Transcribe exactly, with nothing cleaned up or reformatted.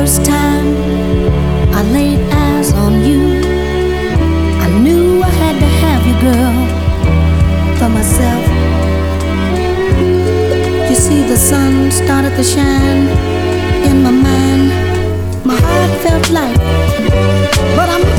first time I laid eyes on you, I knew I had to have you, girl, for myself. You see, the sun started to shine in my mind. My heart felt light, but I'm